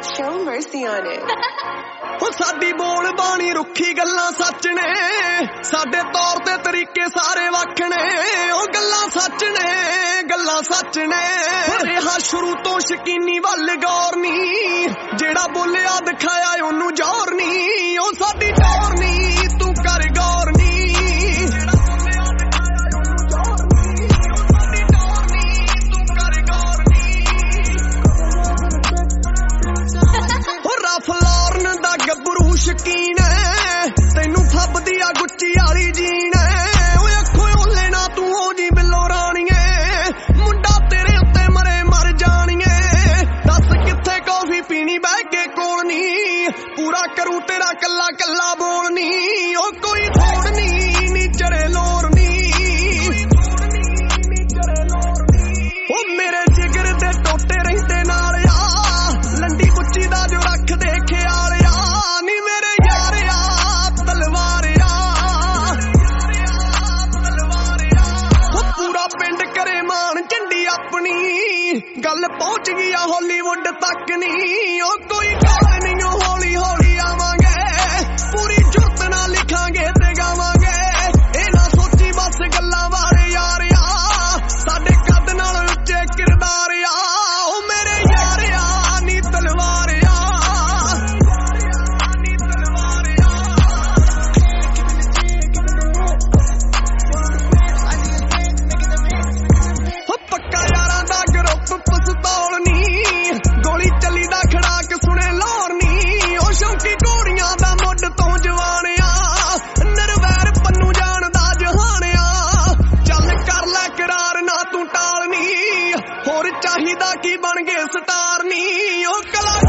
Show mercy on it. ਉਹ ਸਾਡੀ ਬੋਲ ਬਾਣੀ ਰੁੱਖੀ ਗੱਲਾਂ ਸੱਚ ਨੇ, ਸਾਡੇ ਤੌਰ ਤੇ ਤਰੀਕੇ ਸਾਰੇ ਵੱਖ ਨੇ। ਉਹ ਗੱਲਾਂ ਸੱਚ ਨੇ, ਗੱਲਾਂ ਸੱਚ ਨੇ। ਰਿਹਾ ਸ਼ੁਰੂ ਤੋਂ ਸ਼ਕੀਨੀ ਵੱਲ ਗੌਰ ਨੀ, ਜਿਹੜਾ ਬੋਲਿਆ ਦਿਖਾਇਆ ਉਹਨੂੰ ਜ਼ੋਰ ਨੀ। ਉਹ ਸਾਡੀ ਟੌਰ ਨੀ, ਤੂੰ ਕਰ ਗੌਰ ਨੀ। ਸ਼ਕੀਨ ਤੈਨੂੰ ਫੱਬਦੀ ਆ ਗੁੱਚੀ ਵਾਲੀ ਜੀਨ। ਓਏ ਅੱਖੋਂ ਓਲੇ ਨਾ ਤੂੰ ਹੋ ਜੀ ਬਿੱਲੋ ਰਾਣੀਏ, ਮੁੰਡਾ ਤੇਰੇ ਉੱਤੇ ਮਰੇ ਮਰ ਜਾਣੀਏ। ਦੱਸ ਕਿੱਥੇ ਕੌਫੀ ਪੀਣੀ ਬਹਿ ਕੇ ਕੋਲ ਨੀ, ਪੂਰਾ ਕਰੂ ਤੇਰਾ ਕੱਲਾ ਕੱਲਾ ਬੋਲ ਨੀ। ਉਹ ਕੋਈ ਥੋੜ ਨੀ ਨੀਚਰੇ ਲੋਰ ਨੀ। ਉਹ ਮੇਰੇ ਜਿਗਰ ਦੇ ਟੋਟੇ ਰਹਿੰਦੇ ਨਾਲ ਆ, ਲੰਡੀ ਗੁੱਚੀ ਦਾ ਜੋ ਰੱਖਦੇ ਖਿਆਲ ਆ। ਗੱਲ ਪਹੁੰਚ ਗਈ ਆ ਹਾਲੀਵੁੱਡ ਤੱਕ ਨੀ। ਉਹ ਕੋਈ ਗੱਲ ਨਹੀਂ, ਉਹ ਹੌਲੀ ਹੌਲੀ ਆਵਾਂਗੇ, ਪੂਰੀ ਜੁਰਤ ਨਾਲ ਲਿਖਾਂਗੇ ਤੇ ਗਾਵਾਂਗੇ। ਇਹ ਨਾ ਸੋਚੀ ਬਸ ਗੱਲਾਂ ਬਾਰੇ ਯਾਰ ਆ, ਸਾਡੇ ਕੱਦ ਨਾਲ ਉੱਚੇ ਕਿਰਦਾਰ ਆ। ਉਹ ਮੇਰੇ ਯਾਰ ਆ ਨੀ ਤਲਵਾਰ ਆ, ਨੀ ਤਲਵਾਰ ਆ। ਪੱਕਾ ਯਾਰਾਂ ਦਾ ਗਰੁੱਪ ਪਸਤੌਲ ਨੀ, ਗੋਲੀ ਚੱਲੀ ਦਾ ਖੜਾਕ ਸੁਣੇ ਲੋਰ ਨੀ। ਉਹ ਸ਼ੌਂਕੀ ਘੋੜੀਆਂ ਦਾ ਮੁੱਢ ਤੋਂ ਜਵਾਨ ਆ, ਨਿਰਵੈਰ ਪੰਨੂ ਜਾਣਦਾ ਜਹਾਨ ਆ। ਚੱਲ ਕਰ ਲੈ ਕਰਾਰ ਨਾ ਤੂੰ ਟਾਲ ਨੀ, ਹੋਰ ਚਾਹੀਦਾ ਕੀ ਬਣ ਗਏ ਸਟਾਰ ਨੀ। ਉਹ ਕਲਾ